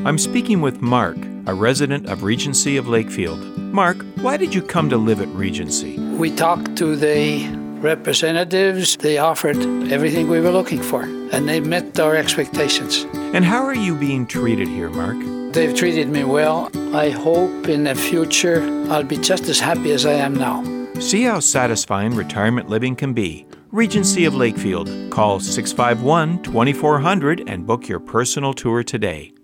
I'm speaking with Mark, a resident of Regency of Lakefield. Mark, why did you come to live at Regency? We talked to the representatives. They offered everything we were looking for, and they met our expectations. And how are you being treated here, Mark? They've treated me well. I hope in the future I'll be just as happy as I am now. See how satisfying retirement living can be. Regency of Lakefield. Call 651-2400 and book your personal tour today.